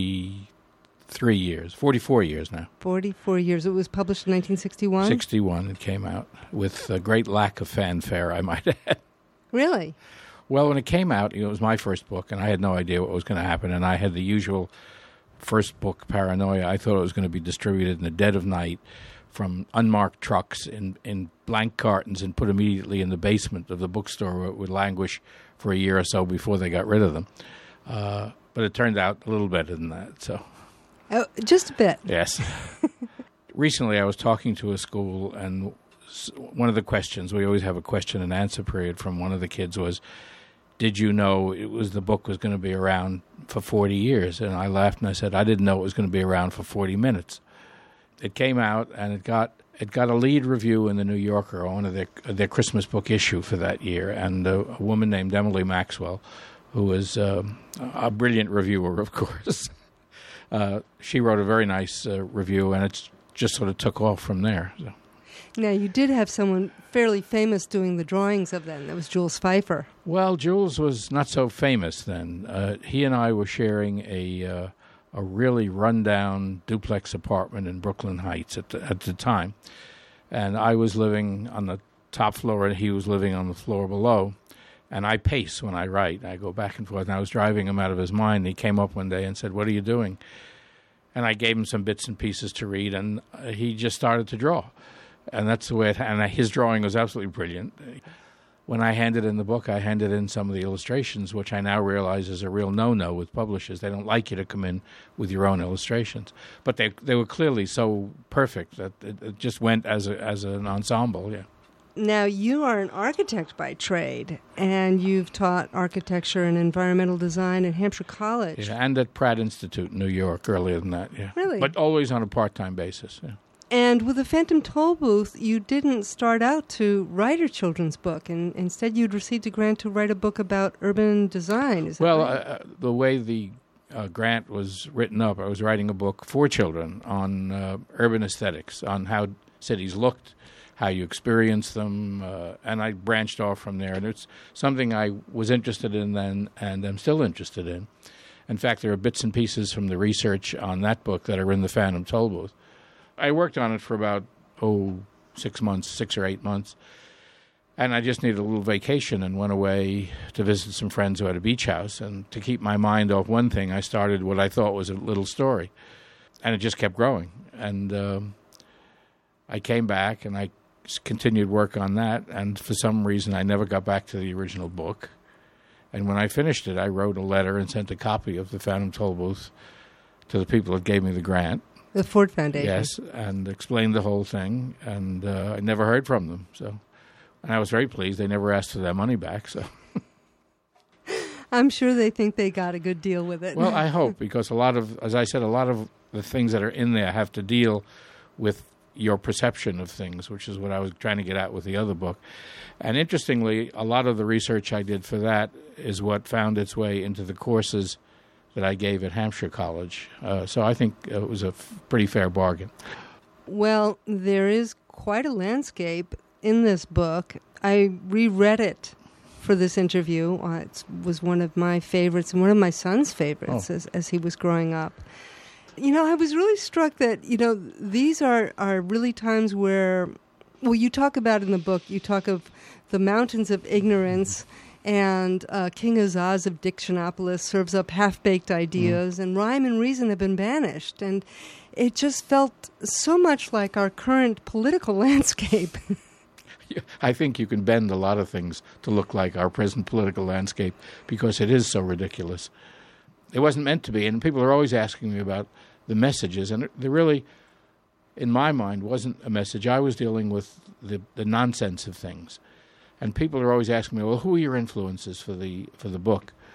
forty-three years, forty-four years now. forty-four years. It was published in nineteen sixty-one? sixty-one it came out, with a great lack of fanfare, I might add. Really? Well, when it came out, you know, it was my first book, and I had no idea what was going to happen, and I had the usual first book paranoia. I thought it was going to be distributed in the dead of night from unmarked trucks in, in blank cartons and put immediately in the basement of the bookstore where it would languish for a year or so before they got rid of them. Uh, but it turned out a little better than that. So, oh, just a bit. Yes. Recently, I was talking to a school, and one of the questions, we always have a question and answer period, from one of the kids was, did you know it was the book was going to be around for forty years? And I laughed and I said, I didn't know it was going to be around for forty minutes. It came out, and it got it got a lead review in the New Yorker, one of their their Christmas book issue for that year. And a, a woman named Emily Maxwell, who was um, a brilliant reviewer, of course, uh, she wrote a very nice uh, review, and it just sort of took off from there. So. Now, you did have someone fairly famous doing the drawings of them. That was Jules Feiffer. Well, Jules was not so famous then. Uh, he and I were sharing a uh, a really rundown duplex apartment in Brooklyn Heights at the, at the time. And I was living on the top floor, and he was living on the floor below. And I pace when I write. I go back and forth. And I was driving him out of his mind. He came up one day and said, "What are you doing?" And I gave him some bits and pieces to read, and uh, he just started to draw. And that's the way it, and his drawing was absolutely brilliant. When I handed in the book, I handed in some of the illustrations, which I now realize is a real no-no with publishers. They don't like you to come in with your own illustrations. But they they were clearly so perfect that it, it just went as a, as an ensemble, yeah. Now, you are an architect by trade, and you've taught architecture and environmental design at Hampshire College. Yeah, and at Pratt Institute in New York earlier than that, yeah. Really? But always on a part-time basis, yeah. And with The Phantom Tollbooth, you didn't start out to write a children's book, and instead you'd received a grant to write a book about urban design. Is that well, right? uh, the way the uh, grant was written up, I was writing a book for children on uh, urban aesthetics, on how cities looked, how you experience them, uh, and I branched off from there. And it's something I was interested in then, and I'm still interested in. In fact, there are bits and pieces from the research on that book that are in The Phantom Tollbooth. I worked on it for about, oh, six months, six or eight months. And I just needed a little vacation and went away to visit some friends who had a beach house. And to keep my mind off one thing, I started what I thought was a little story. And it just kept growing. And um, I came back and I continued work on that. And for some reason, I never got back to the original book. And when I finished it, I wrote a letter and sent a copy of The Phantom Tollbooth to the people that gave me the grant. The Ford Foundation. Yes, and explained the whole thing, and uh, I never heard from them. So, and I was very pleased. They never asked for their money back. So, I'm sure they think they got a good deal with it. Well, I hope, because a lot of, as I said, a lot of the things that are in there have to deal with your perception of things, which is what I was trying to get at with the other book. And interestingly, a lot of the research I did for that is what found its way into the courses that I gave at Hampshire College. Uh, so I think it was a f- pretty fair bargain. Well, there is quite a landscape in this book. I reread it for this interview. Uh, it was one of my favorites and one of my son's favorites oh. as, as he was growing up. You know, I was really struck that, you know, these are, are really times where, well, you talk about in the book, you talk of the mountains of ignorance, and uh, King Azaz of Dictionopolis serves up half-baked ideas, mm. and rhyme and reason have been banished. And it just felt so much like our current political landscape. I think you can bend a lot of things to look like our present political landscape because it is so ridiculous. It wasn't meant to be, and people are always asking me about the messages, and there really, in my mind, wasn't a message. I was dealing with the, the nonsense of things. And people are always asking me, well, who are your influences for the for the book?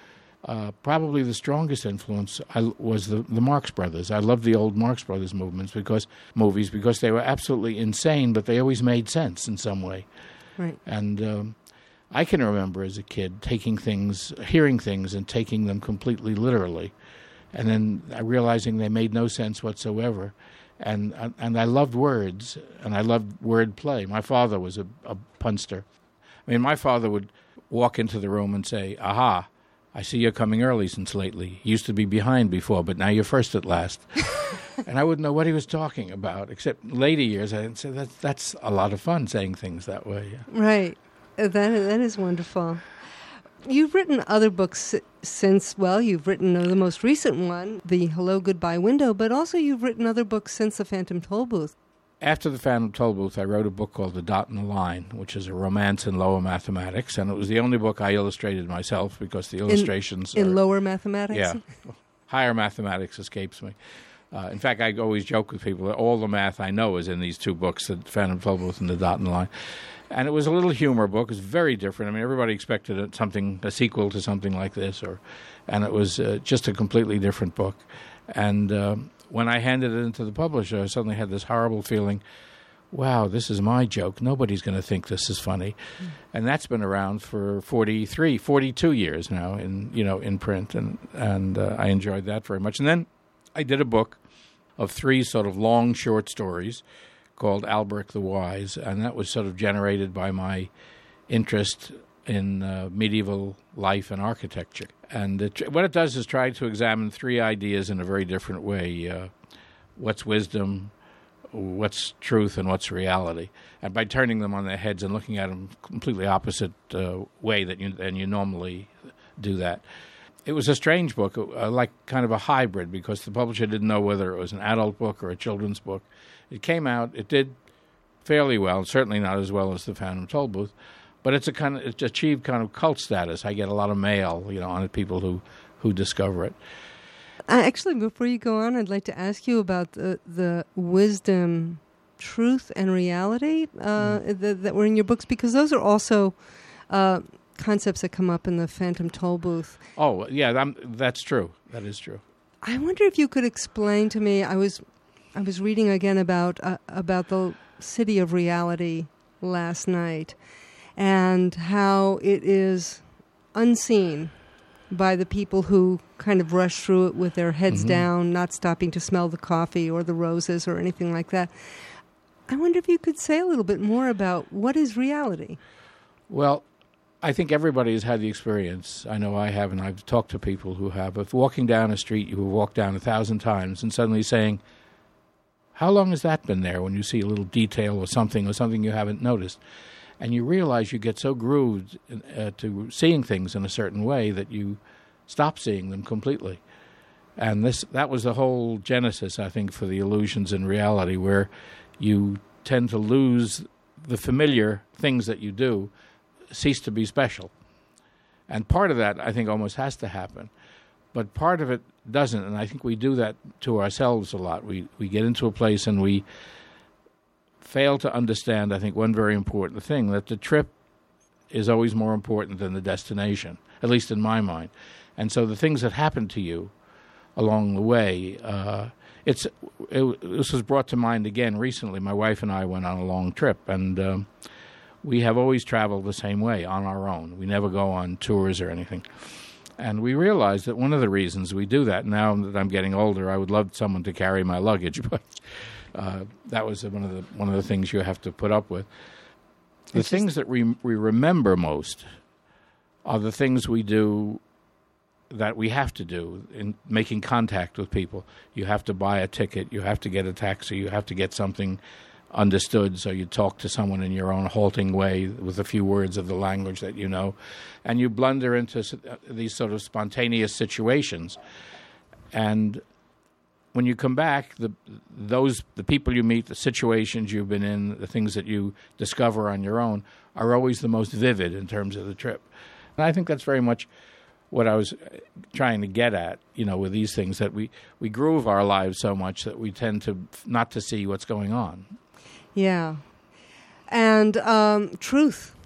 Uh, probably the strongest influence I, was the, the Marx Brothers. I loved the old Marx Brothers movements because movies because they were absolutely insane, but they always made sense in some way. Right. And um, I can remember as a kid taking things, hearing things, and taking them completely literally, and then realizing they made no sense whatsoever. And and I loved words, and I loved word play. My father was a, a punster. I mean, my father would walk into the room and say, "Aha, I see you're coming early since lately. You used to be behind before, but now you're first at last." And I wouldn't know what he was talking about, except in later years I'd say, that's, that's a lot of fun saying things that way. Yeah. Right. Uh, That, that is wonderful. You've written other books since, well, you've written uh, the most recent one, The Hello Goodbye Window, but also you've written other books since The Phantom Tollbooth. After The Phantom Tollbooth, I wrote a book called The Dot and the Line, which is a romance in lower mathematics, and it was the only book I illustrated myself because the illustrations In, in are, lower mathematics? Yeah. Higher mathematics escapes me. Uh, in fact, I always joke with people that all the math I know is in these two books, The Phantom Tollbooth and The Dot and the Line. And it was a little humor book. It was very different. I mean, everybody expected it, something, a sequel to something like this, or, and it was uh, just a completely different book. And um, when I handed it into the publisher, I suddenly had this horrible feeling, wow, this is my joke. Nobody's going to think this is funny. Mm. And that's been around for forty-three, forty-two years now in, you know, in print, and, and uh, I enjoyed that very much. And then I did a book of three sort of long short stories called Albrecht the Wise, and that was sort of generated by my interest in uh, medieval life and architecture. And it, what it does is try to examine three ideas in a very different way. Uh, what's wisdom, what's truth, and what's reality. And by turning them on their heads and looking at them completely opposite uh, way that you, than you normally do that. It was a strange book, uh, like kind of a hybrid, because the publisher didn't know whether it was an adult book or a children's book. It came out, it did fairly well, certainly not as well as The Phantom Tollbooth, but it's a kind of, it's achieved kind of cult status. I get a lot of mail, you know, on it, people who, who discover it. Uh, actually, before you go on, I'd like to ask you about the, the wisdom, truth, and reality uh, mm. that, that were in your books, because those are also uh, concepts that come up in The Phantom Tollbooth. Oh, yeah, I'm, that's true. That is true. I wonder if you could explain to me, I was I was reading again about uh, about the city of reality last night, and how it is unseen by the people who kind of rush through it with their heads mm-hmm. down, not stopping to smell the coffee or the roses or anything like that. I wonder if you could say a little bit more about what is reality. Well, I think everybody has had the experience. I know I have, and I've talked to people who have, of walking down a street you have walked down a thousand times and suddenly saying, how long has that been there, when you see a little detail or something or something you haven't noticed? And you realize you get so grooved uh, to seeing things in a certain way that you stop seeing them completely. And this that was the whole genesis, I think, for the illusions in reality, where you tend to lose the familiar things that you do, cease to be special. And part of that, I think, almost has to happen. But part of it doesn't, and I think we do that to ourselves a lot. We we get into a place and we fail to understand, I think, one very important thing, that the trip is always more important than the destination, at least in my mind. And so the things that happen to you along the way, uh, it's it, this was brought to mind again recently. My wife and I went on a long trip, and um, we have always traveled the same way, on our own. We never go on tours or anything. And we realized that one of the reasons we do that, now that I'm getting older, I would love someone to carry my luggage, but uh, that was one of the one of the things you have to put up with. The it's things just... that we we remember most are the things we do that we have to do in making contact with people. You have to buy a ticket, you have to get a taxi, you have to get something understood, so you talk to someone in your own halting way with a few words of the language that you know, and you blunder into these sort of spontaneous situations. And when you come back, the those the people you meet, the situations you've been in, the things that you discover on your own are always the most vivid in terms of the trip. And I think that's very much what I was trying to get at, you know, with these things, that we, we groove our lives so much that we tend to not to see what's going on. Yeah. And um, truth,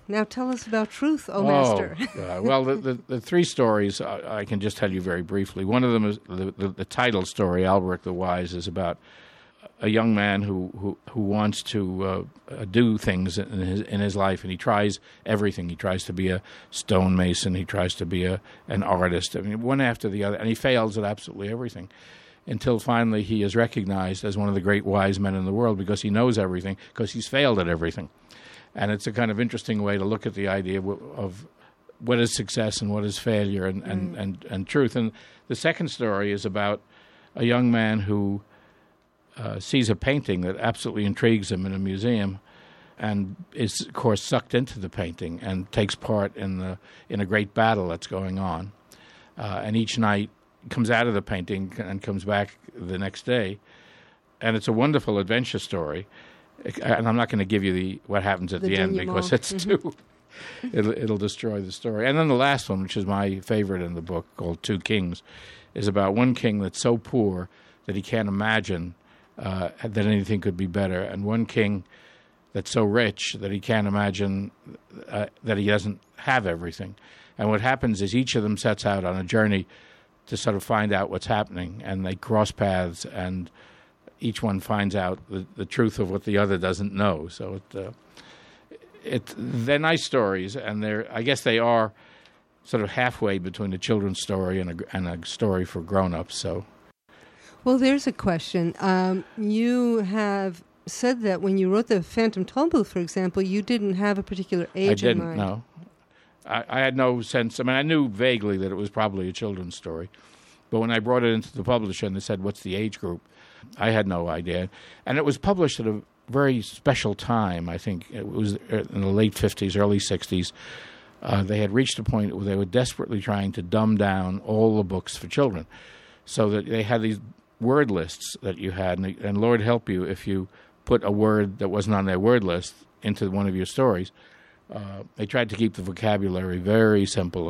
Now tell us about Truth, O oh, Master. uh, well, the, the, the three stories, uh, I can just tell you very briefly. One of them is the, the, the title story, Alberic the Wise, is about a young man who, who, who wants to uh, do things in his in his life, and he tries everything. He tries to be a stonemason. He tries to be a an artist. I mean, one after the other, and he fails at absolutely everything, until finally he is recognized as one of the great wise men in the world because he knows everything, because he's failed at everything. And it's a kind of interesting way to look at the idea of, of what is success and what is failure and, mm. and, and, and truth. And the second story is about a young man who Uh, sees a painting that absolutely intrigues him in a museum, and is, of course, sucked into the painting and takes part in the in a great battle that's going on. Uh, and each night comes out of the painting and comes back the next day, and it's a wonderful adventure story. And I'm not going to give you the what happens at the, the end because it's too it'll, it'll destroy the story. And then the last one, which is my favorite in the book, called Two Kings, is about one king that's so poor that he can't imagine Uh, that anything could be better, and one king that's so rich that he can't imagine uh, that he doesn't have everything. And what happens is each of them sets out on a journey to sort of find out what's happening, and they cross paths, and each one finds out the, the truth of what the other doesn't know. So it, uh, it they're nice stories, and they're I guess they are sort of halfway between a children's story and a, and a story for grown-ups. So. Well, there's a question. Um, you have said that when you wrote The Phantom Tollbooth, for example, you didn't have a particular age I didn't, in mind. no. I, I had no sense. I mean, I knew vaguely that it was probably a children's story. But when I brought it into the publisher and they said, what's the age group? I had no idea. And it was published at a very special time, I think. It was in the late fifties, early sixties. Uh, they had reached a point where they were desperately trying to dumb down all the books for children, so that they had these word lists that you had, and, and Lord help you if you put a word that wasn't on their word list into one of your stories. Uh, they tried to keep the vocabulary very simple.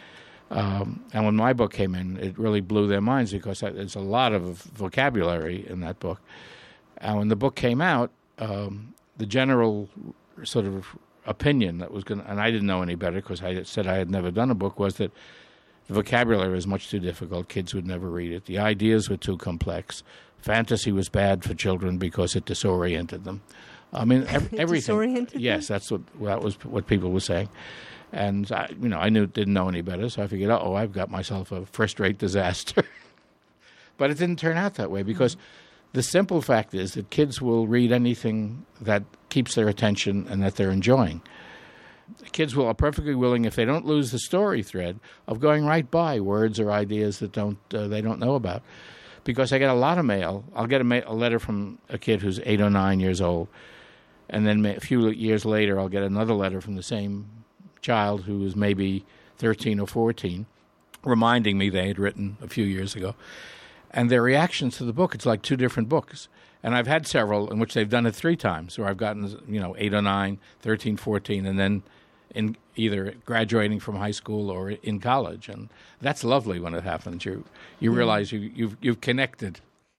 Um, and when my book came in, it really blew their minds because there's a lot of vocabulary in that book. And when the book came out, um, the general sort of opinion that was going to, and I didn't know any better because I said I had never done a book, was that the vocabulary was much too difficult. Kids would never read it. The ideas were too complex. Fantasy was bad for children because it disoriented them. I mean, ev- everything. Disoriented yes, them? that's what that was what people were saying. And I, you know, I knew didn't know any better, so I figured, oh, I've got myself a first-rate disaster. But it didn't turn out that way because mm-hmm. the simple fact is that kids will read anything that keeps their attention and that they're enjoying. Kids will are perfectly willing, if they don't lose the story thread, of going right by words or ideas that don't uh, they don't know about. Because I get a lot of mail. I'll get a, ma- a letter from a kid who's eight or nine years old, and then a few years later I'll get another letter from the same child who is maybe thirteen or fourteen, reminding me they had written a few years ago. And their reactions to the book, it's like two different books. And I've had several in which they've done it three times, where I've gotten, you know, eight or nine, thirteen, fourteen, and then in either graduating from high school or in college. And that's lovely when it happens. You you realize you, you've, you've connected.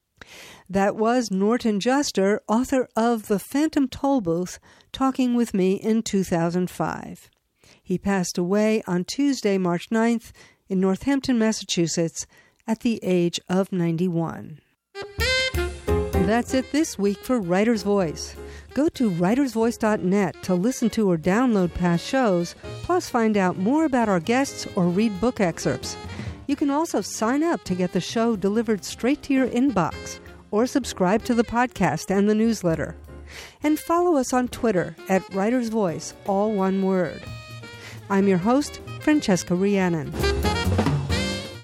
That was Norton Juster, author of The Phantom Tollbooth, talking with me in two thousand five. He passed away on Tuesday, March ninth, in Northampton, Massachusetts, at the age of ninety-one. That's it this week for Writer's Voice. Go to writers voice dot net to listen to or download past shows, plus find out more about our guests or read book excerpts. You can also sign up to get the show delivered straight to your inbox, or subscribe to the podcast and the newsletter. And follow us on Twitter at Writer's Voice, all one word. I'm your host, Francesca Rhiannon.